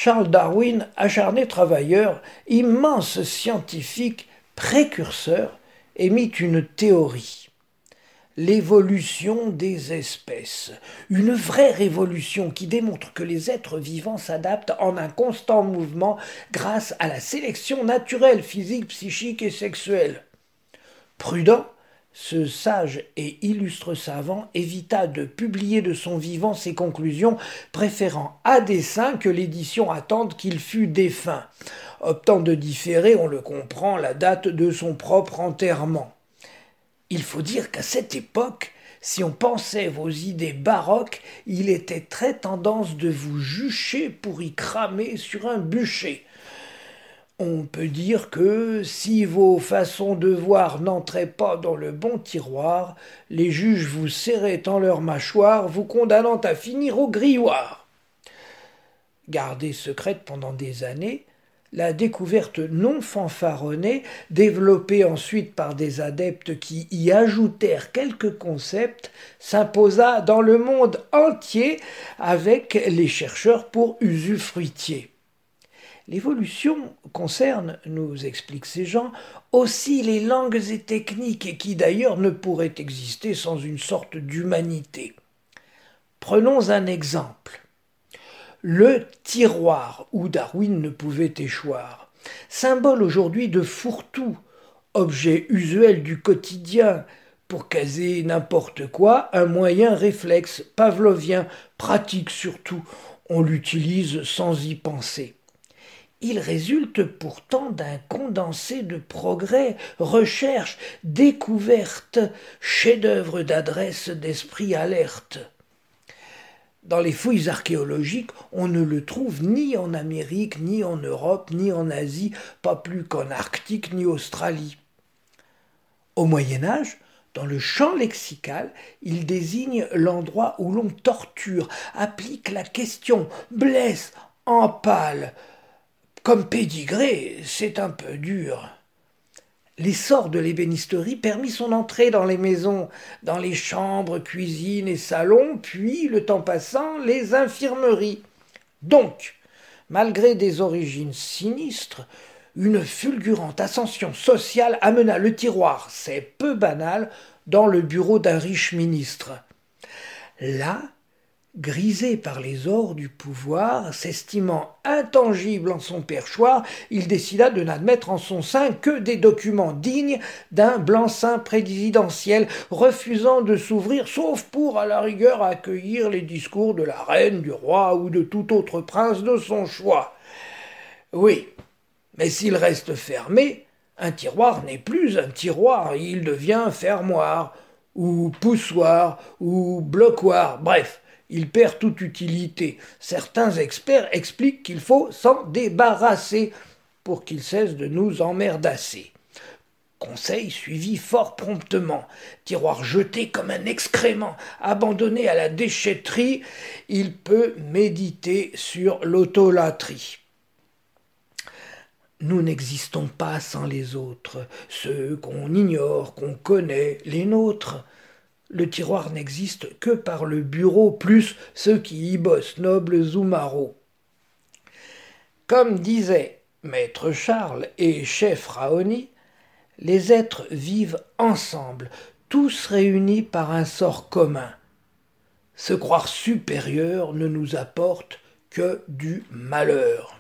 Charles Darwin, acharné travailleur, immense scientifique, précurseur, émit une théorie. L'évolution des espèces. Une vraie révolution qui démontre que les êtres vivants s'adaptent en un constant mouvement grâce à la sélection naturelle, physique, psychique et sexuelle. Prudent, ce sage et illustre savant évita de publier de son vivant ses conclusions, préférant à dessein que l'édition attende qu'il fût défunt, optant de différer, on le comprend, la date de son propre enterrement. Il faut dire qu'à cette époque, si on pensait vos idées baroques, il était très tendance de vous jucher pour y cramer sur un bûcher. On peut dire que si vos façons de voir n'entraient pas dans le bon tiroir, les juges vous serraient en leur mâchoire, vous condamnant à finir au grilloir. Gardée secrète pendant des années, la découverte non fanfaronnée, développée ensuite par des adeptes qui y ajoutèrent quelques concepts, s'imposa dans le monde entier avec les chercheurs pour usufruitiers. L'évolution concerne, nous expliquent ces gens, aussi les langues et techniques qui d'ailleurs ne pourraient exister sans une sorte d'humanité. Prenons un exemple. Le tiroir, où Darwin ne pouvait échoir, symbole aujourd'hui de fourre-tout, objet usuel du quotidien, pour caser n'importe quoi, un moyen réflexe, pavlovien, pratique surtout, on l'utilise sans y penser. Il résulte pourtant d'un condensé de progrès, recherche, découverte, chef-d'œuvre d'adresse, d'esprit alerte. Dans les fouilles archéologiques, on ne le trouve ni en Amérique, ni en Europe, ni en Asie, pas plus qu'en Arctique, ni Australie. Au Moyen-Âge, dans le champ lexical, il désigne l'endroit où l'on torture, applique la question, blesse, empale. Comme pédigré, c'est un peu dur. L'essor de l'ébénisterie permit son entrée dans les maisons, dans les chambres, cuisines et salons, puis, le temps passant, les infirmeries. Donc, malgré des origines sinistres, une fulgurante ascension sociale amena le tiroir, c'est peu banal, dans le bureau d'un riche ministre. Là, grisé par les ors du pouvoir, s'estimant intangible en son perchoir, il décida de n'admettre en son sein que des documents dignes d'un blanc-seing présidentiel, refusant de s'ouvrir, sauf pour, à la rigueur, accueillir les discours de la reine, du roi ou de tout autre prince de son choix. Oui, mais s'il reste fermé, un tiroir n'est plus un tiroir, il devient fermoir, ou poussoir, ou bloquoir, bref. Il perd toute utilité. Certains experts expliquent qu'il faut s'en débarrasser pour qu'il cesse de nous emmerdasser. Conseil suivi fort promptement. Tiroir jeté comme un excrément, abandonné à la déchetterie, il peut méditer sur l'autolatrie. Nous n'existons pas sans les autres, ceux qu'on ignore, qu'on connaît, les nôtres. Le tiroir n'existe que par le bureau, plus ceux qui y bossent, nobles ou marauds. Comme disait Maître Charles et chef Raoni, les êtres vivent ensemble, tous réunis par un sort commun. Se croire supérieur ne nous apporte que du malheur.